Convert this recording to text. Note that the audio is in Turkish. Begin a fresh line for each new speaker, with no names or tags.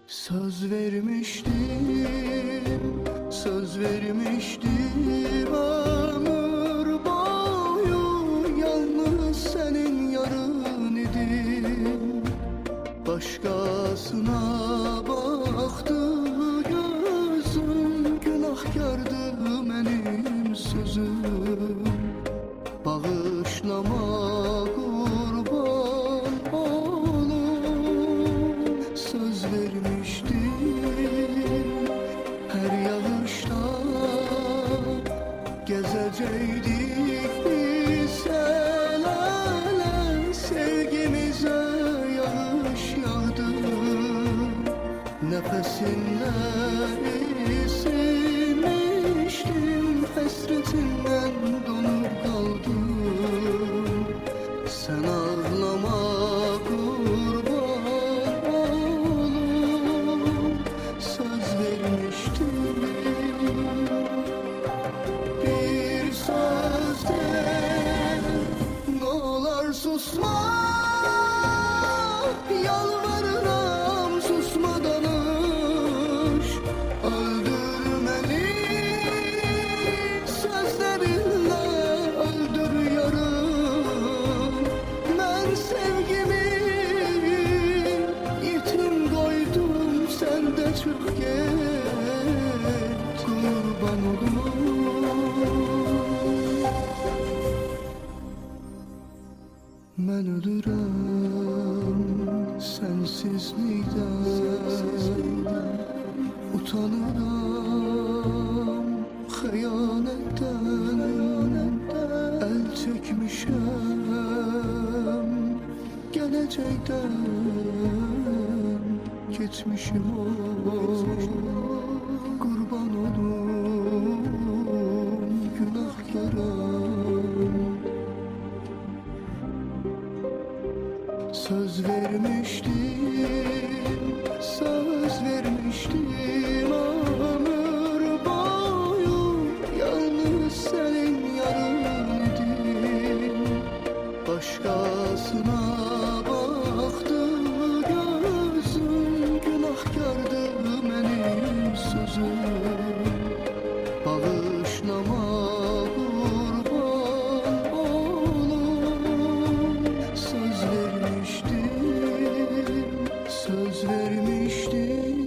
Söz vermiştim, söz vermiştim ömür boyu yalnız senin yarın idim. Başkasına baktı gözüm, günahkardı benim sözüm. Bağışlama kurban olum, söz vermiştim her yağışta gezecektik biz el ele, sevgimize yağış yağdı. Nefesinle isinmiştim, hasretinden donup kaldım. Sen ağlama kurban olum, söz vermiştim. Bir sözde ne olur susma, yalvarırım susma, danış. Öldürmeli sözlerinle, öldür yarım. Ben sevgimi yetim koydum, sen de çık git kurban olum. Ben ölürüm sensizlikten, utanırım hıyanetten. El çekmişim gelecekten, geçmişim o kurban olum günahkarım. Söz vermiştim, söz vermiştim ömür boyu yalnız senin yarın idim. Başkasına baktı gözüm, günahkardı benim sözüm. Bağışlama kurban olum, söz vermiştim, söz vermiştim.